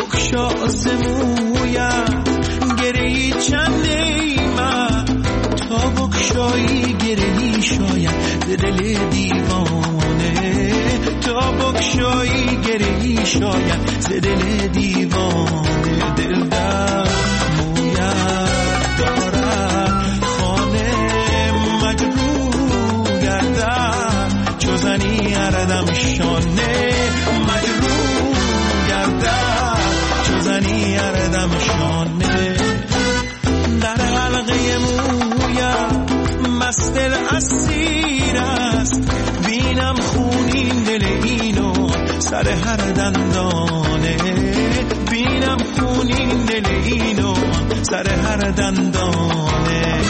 بکشا ز مویم گرهی چند ایمن، تا بکشایی گرهی شاید ز دل دیوانه، تا بکشایی گرهی شاید ز دل دیوانه. دل در مویت دارد خانه مجروح گردد، چو زنی اردم شانه مجروح گردد، چو زنی اردم شانه. در حلقه مویت مست اسیر است، بینم خونین دل اینو سر هر دندانه، بینم خونین دل اینو سر هر دندانه.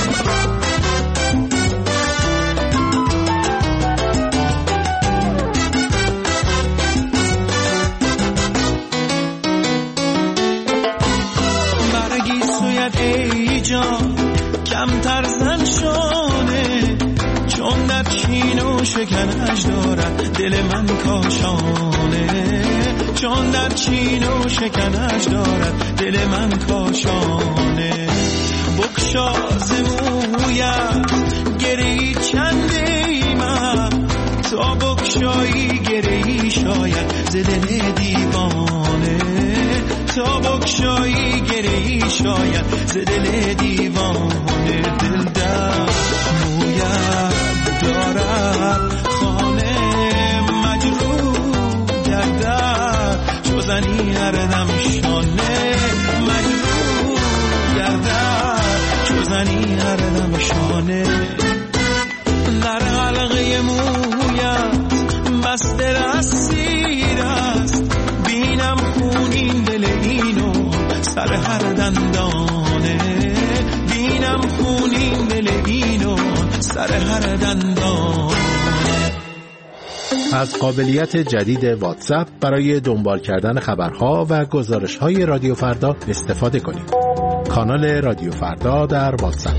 برگی سویت ای جان کمتر زن شانه، چون در چین و شکنش دارد دل من کاشانه، چون در چین و شکنش دارد دل من کاشانه. بکشا ز مویت گرهی چند ایمن، تا بکشایی گرهی شاید ز دل دیوانه، تا بکشایی گرهی شاید ز دل دیوانه. دل در مویت دارد خانه مجروح گردد، چو زنی اردم شانه مجروح گردد، چو زنی اردم شانه. در حلقه مویت مست اسیر است، بینم خونین دل اینو سر هر دندانه، بینم خونین دل اینو سر هر دندانه. از قابلیت جدید واتساپ برای دنبال کردن خبرها و گزارش‌های رادیو فردا استفاده کنید. کانال رادیو فردا در واتساپ.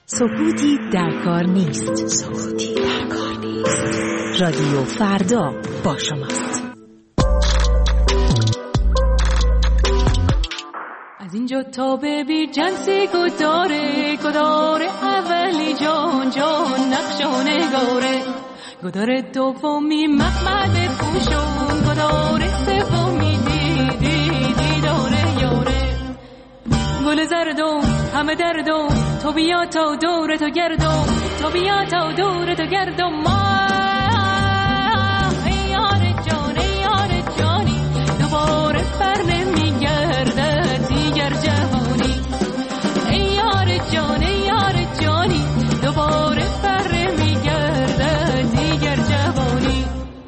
سکوتی در کار نیست. سکوتی در کار نیست. رادیو فردا با شماست. از اینجا تا ببین جنسی گداره اولی جان نقش و نگاره، گداره دومی مخمل پوشون، گداره سومی دیداره یاره. گل زردم همه دردم، تو بیا تا دور تو گردم، تو بیا تا دور تو گردم. ما ای یار جانی دوباره بر نمیگرده دیگر جهانی. ای یار جانی دوباره بر نمیگرده دیگر جهانی.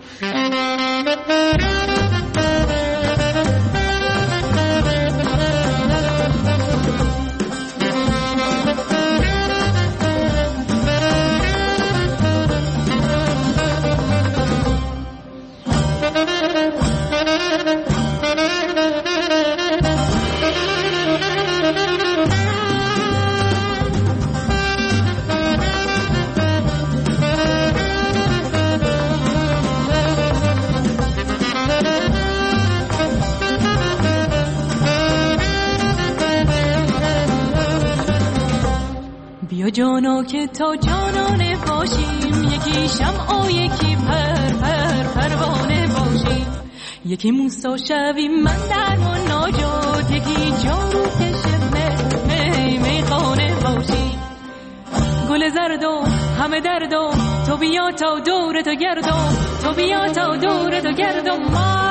بیا جانا که تا جانانه باشیم، یکی شمع و یکی پروانه باشیم، یکی موسی شویم من در و ناجات، یکی جارو کش میخانه باشیم. گل زردم همه دردم، تو بیا تا دور تو گردم، تو بیا تا دور تو گردم. ما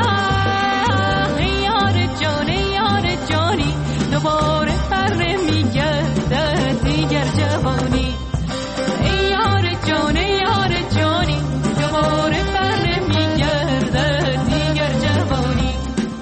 یار جانی دوباره بر نمیگرده دیگر جوانی. ای یار جانی دوباره بر نمیگرده دیگر جوانی.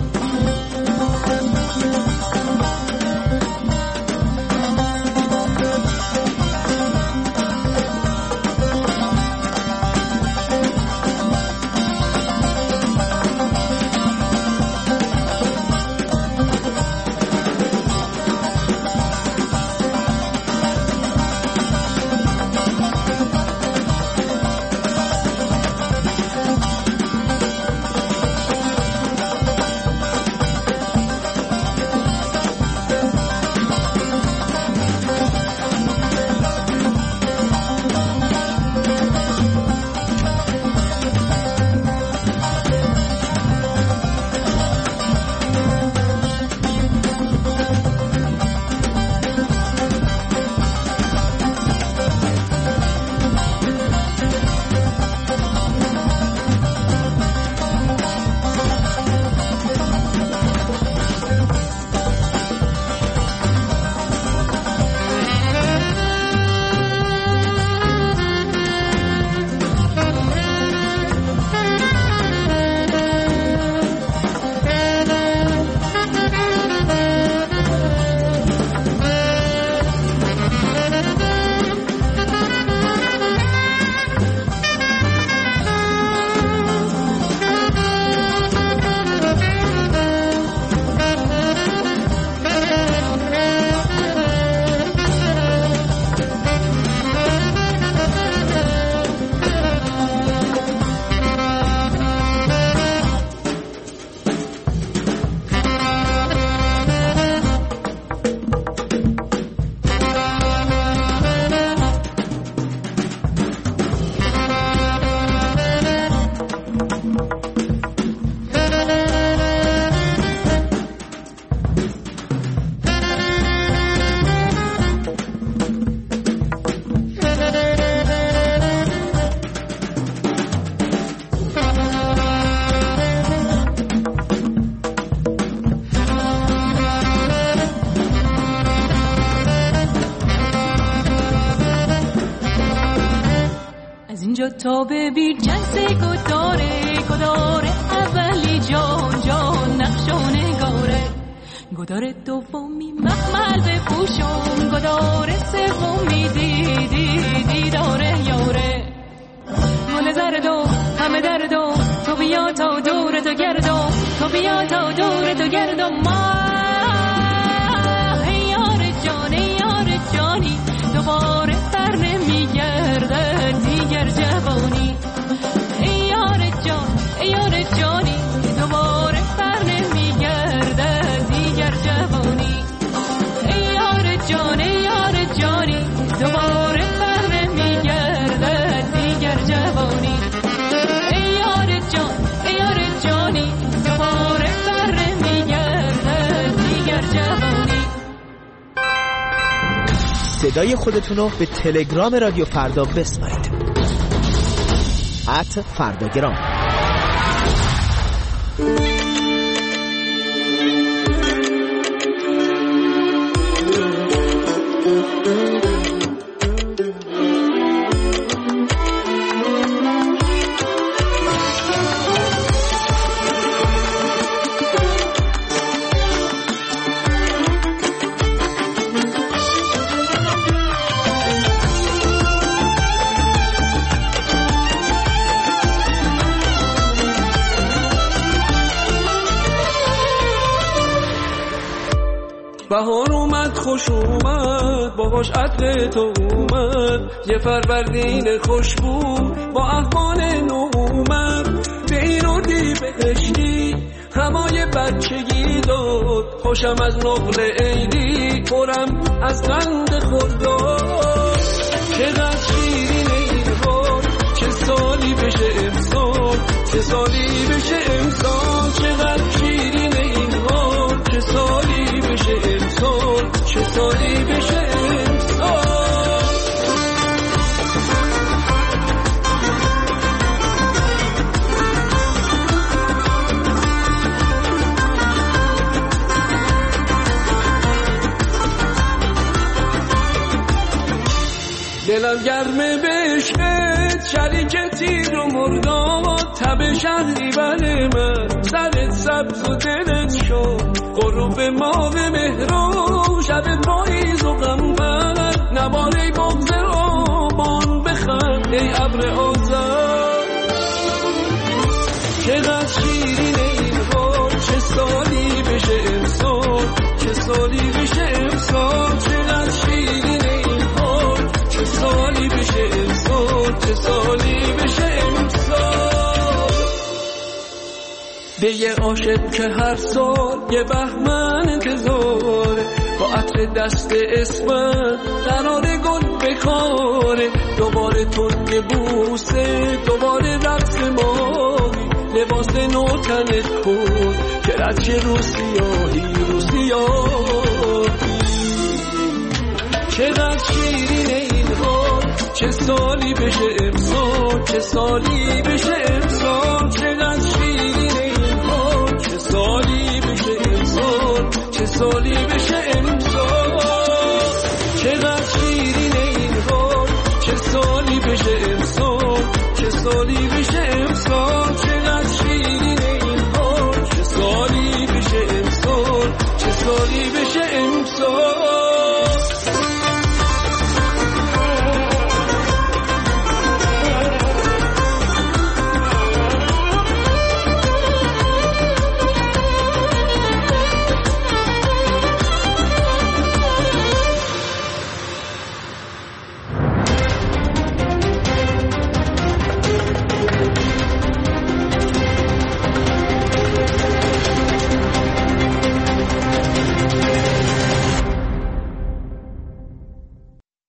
تا ببین جنسی گداره اولی جان نقش و نگاره، گداره دومی مخمل بپوشون، گداره سومی دیداره یاره. گل زردم همه دردم، تو بیا تا دور تو گردم، تو بیا تا دور تو گردم. ما یار جانی دوباره صدای خودتون رو به تلگرام رادیو فردا بسپارید. @فرداگرام. بهار اومد خوش اومد باهاش عطر تو اومد یه فروردین خوشبو با احوال نو اومد به این رو دی بهشتی همای بچگی داد خوشم از نقل عیدی پرم از قند خورداد چقدر شیرین این حال چه سالی بشه امسال چه سالی بشه امسال چقدر شیرین این حال چه سالی بشه امسال چه سالی بشه امسال دلم گرمه بشکت شریک تیر و مرداد تب شهری بله من سرت سبز و دلت شد غروب ماه مهرو شب پاییز و غمبر نباره بغض آبان بخند ای ابر آذر چقدر شیرین این حال چه سالی بشه امسال چه سالی بشه امسال چقدر شیرین این حال چه سالی بشه امسال چه سالی بشه امسال به یه عاشق که هر سال یه بهمن انتظاره با عطر دست اسمت قرار گل بکاره دوباره تنگ بوسه دوباره رقص ماهی لباس نو تنت کن که رچه روسیاهی چقدر شیرین این حال چه سالی بشه امسال چه سالی بشه امسال چقدر شیرین این حال چه سالی بشه امسال چه سالی بشه امسال چقدر شیرین این حال چه سالی بشه امسال چه سالی بشه امسال